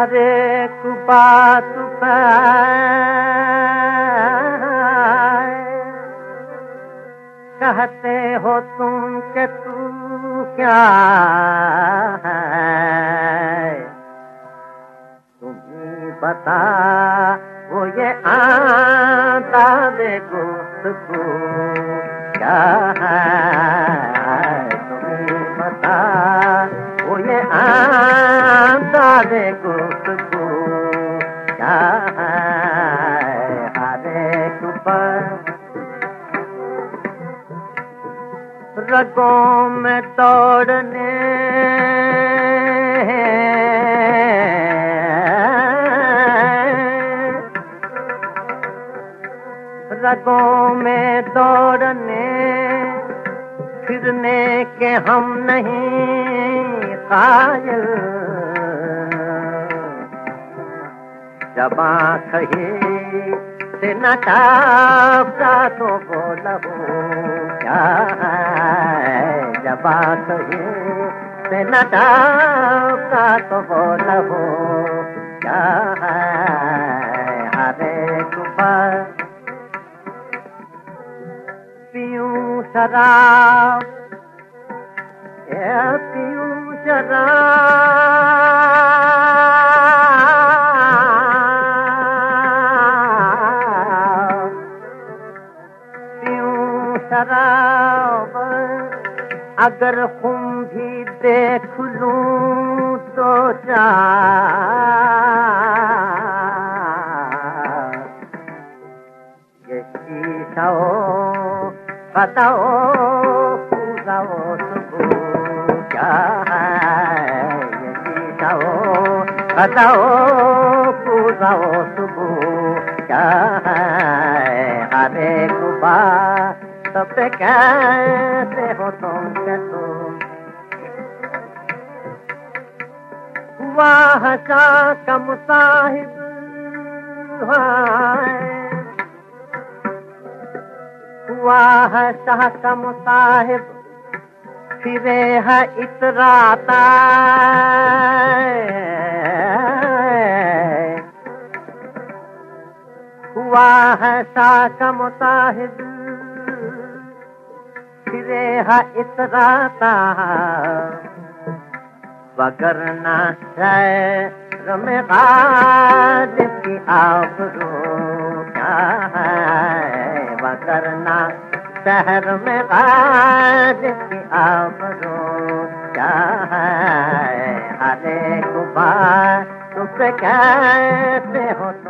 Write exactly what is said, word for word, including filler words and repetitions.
हर एक बात पे कहते हो तुम के तू क्या है, तुम्हें बता वो ये आदाब गुफ्तगू क्या है, तुम्हें बता वो ये आदाब गुफ्तगू क्या है। हर एक पर रगों में दौड़ने रगों में दौड़ने फिरने के हम नहीं कायल, जब कहे से न टापता तो बोला हो क्या है, जब कहे से न टापता तो बोला हो क्या है। हर एक बार पीऊं शराब ये पीऊं शराब पीऊं शराब अगर खून भी देख लूं तो जा ये शीशा बताओ पूजाओ सुबह क्या है, ये शीशाओ बताओ पूजाओ सुबह क्या है। हर एक बात सब कैसे हो तुम के तुम हुआ हसा का मुसाहिब हुआ है शाह का मुसाहिब फिरे है इतराता हुआ है शाह का मुसाहिब फिरे है इतराता वगरना शहर में गालिब की आबरू क्या है, वगरना शहर में गालिब की आबरू क्या है। हर एक बात तुझसे कैसे हो